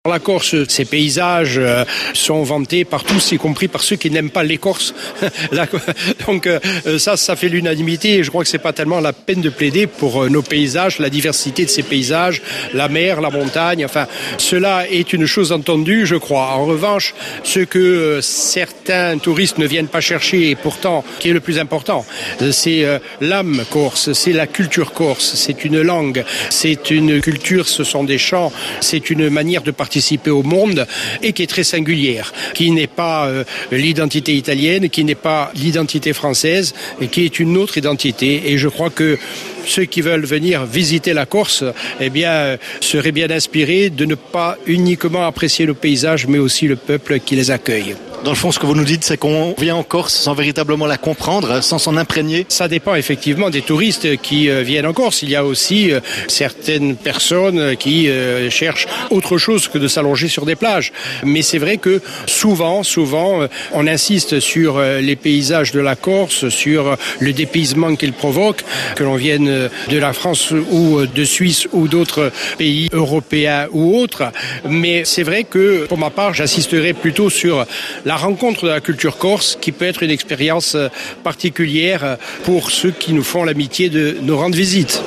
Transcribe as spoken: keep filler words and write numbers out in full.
La Corse, ses paysages euh, sont vantés par tous, y compris par ceux qui n'aiment pas les Corses. Donc euh, ça, ça fait l'unanimité et je crois que c'est pas tellement la peine de plaider pour euh, nos paysages, la diversité de ces paysages, la mer, la montagne, enfin, cela est une chose entendue, je crois. En revanche, ce que euh, certains touristes ne viennent pas chercher et pourtant, qui est le plus important, c'est euh, l'âme corse, c'est la culture corse, c'est une langue, c'est une culture, ce sont des chants, c'est une manière de participer au monde et qui est très singulière, qui n'est pas euh, l'identité italienne, qui n'est pas l'identité française et qui est une autre identité. Et je crois que ceux qui veulent venir visiter la Corse, eh bien, euh, seraient bien inspirés de ne pas uniquement apprécier le paysage, mais aussi le peuple qui les accueille. Dans le fond, ce que vous nous dites, c'est qu'on vient en Corse sans véritablement la comprendre, sans s'en imprégner. Ça dépend effectivement des touristes qui euh, viennent en Corse. Il y a aussi euh, certaines personnes qui euh, cherchent autre chose que de s'allonger sur des plages. Mais c'est vrai que souvent, souvent, euh, on insiste sur euh, les paysages de la Corse, sur euh, le dépaysement qu'ils provoquent, que l'on vienne euh, de la France ou euh, de Suisse ou d'autres pays européens ou autres. Mais c'est vrai que, pour ma part, j'insisterai plutôt sur la rencontre de la culture corse qui peut être une expérience particulière pour ceux qui nous font l'amitié de nous rendre visite.